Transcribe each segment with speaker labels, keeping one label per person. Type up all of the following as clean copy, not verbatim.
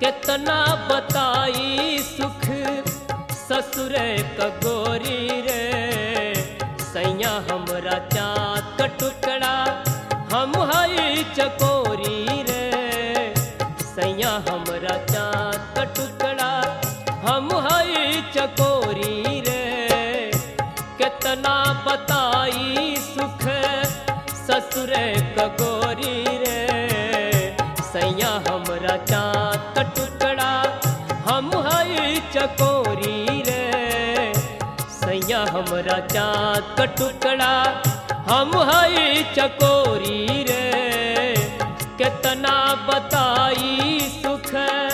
Speaker 1: कितना बताई सुख ससुर क गोरी रे सैया हमरा चाँद क टुकड़ा हम हई चकोरी रे सैया हमरा चाँद क टुकड़ा हम हई चकोरी रे कितना बताई सुख ससुर क गोरी रे सैया हमरा चाँद क टुकड़ा हम हई चकोरी रे सैया हमरा चाँद क टुकड़ा हम हई चकोरी रे कितना बताई सुख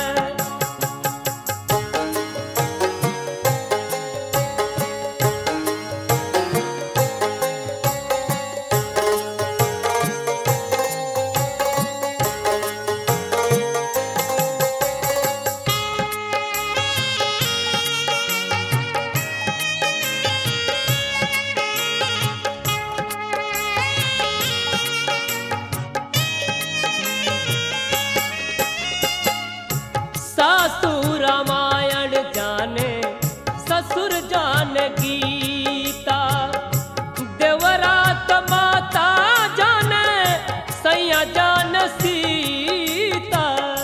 Speaker 1: सासु रामायण जाने ससुर जान गीता देवरात माता जाने सैया जान सीता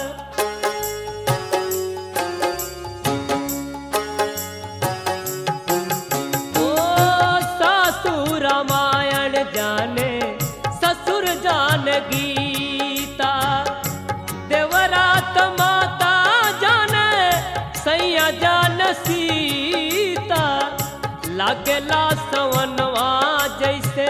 Speaker 1: ओ सासु रामायण जाने ससुर जान गीता देवरात माता सैया जान सीता लागेला सवनवा जैसे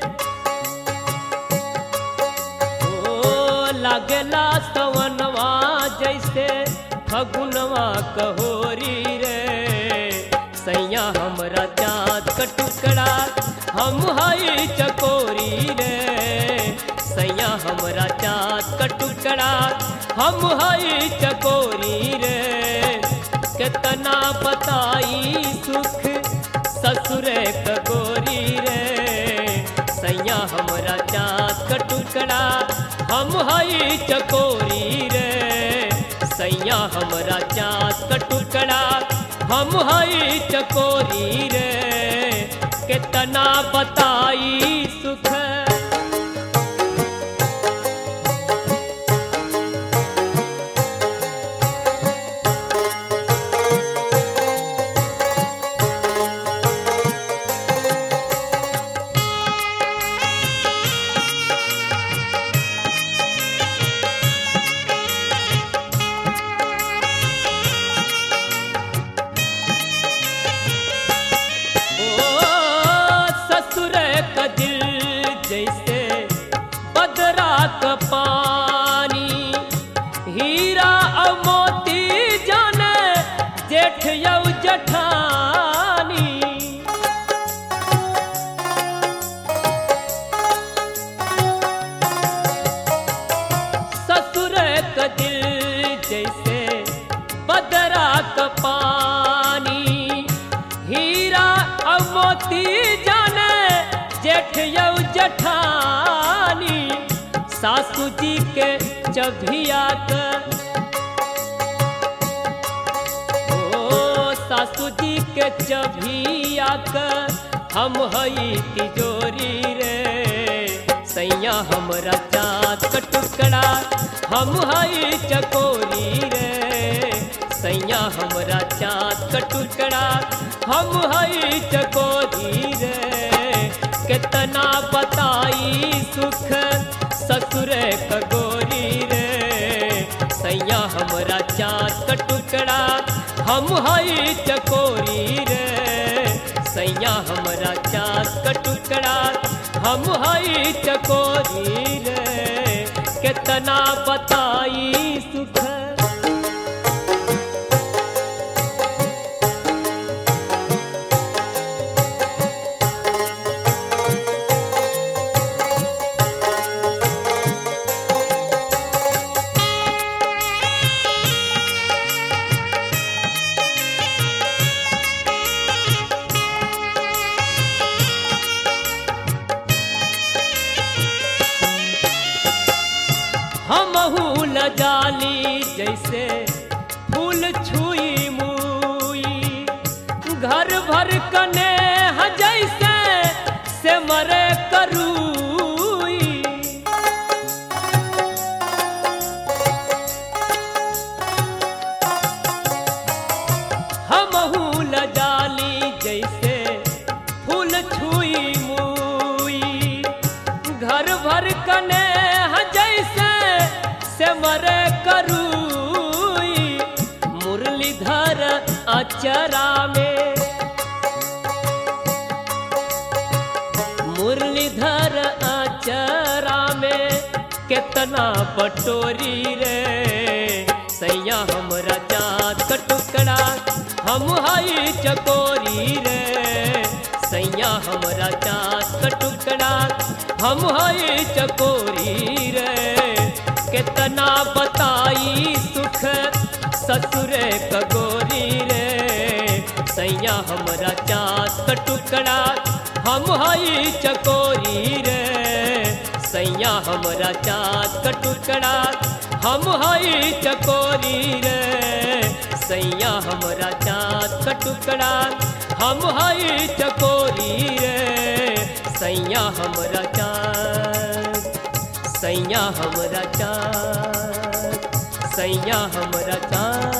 Speaker 1: ओ लागेला सवनवा जैसे फगुनवा कहोरी रे सैया हमरा चाँद क टुकड़ा हम हई चकोरी रे सैया हमरा चाँद क टुकड़ा हम हई चकोरी रे कितना बताई सुख ससुर क गोरी रे सैया हमरा चाँद क टुकड़ा हम हई चकोरी रे सैया हमरा चाँद क टुकड़ा हम हई चकोरी रे कितना बताई सुख जैसे बदरा का पानी हीरा और मोती जाने जेठ यौ जठानी ससुर का दिल जैसे बदरा का पानी हीरा और मोती जाने जेठ यौ जठानी सासू जी के चभिया ओ सासू जी के चभिया हम हई तिजोरी रे सैया हमरा चाँद क टुकड़ा हम हई चकोरी रे सैया हमरा चाँद क टुकड़ा हम हई चकोरी रे कितना बताई सुख ससुर क गोरी रे सैया हमरा चाँद क टुकड़ा हम हई चकोरी रे सैया हमरा चाँद क टुकड़ा हम हई चकोरी रे कितना बताई सुख हमहू न जानी जैसे आचरा में, मुरलीधर आचरा में कितना बटोरी रे। सैया हमरा चाँद का टुकड़ा हम हई चकोरी रे। सैया हमरा चाँद का टुकड़ा हम हई चकोरी रे। कितना बताई सुख ससुरे कगोरी रे। सैया हमरा चाँद का टुकड़ा हम हई चकोरी रे। सैया हमरा चाँद का टुकड़ा हम हई चकोरी रे। सैया हमरा चाँद का टुकड़ा हम हई चकोरी रे। सैया हमरा चाँद, सैया हमरा चाँद, सैया हमरा चाँद।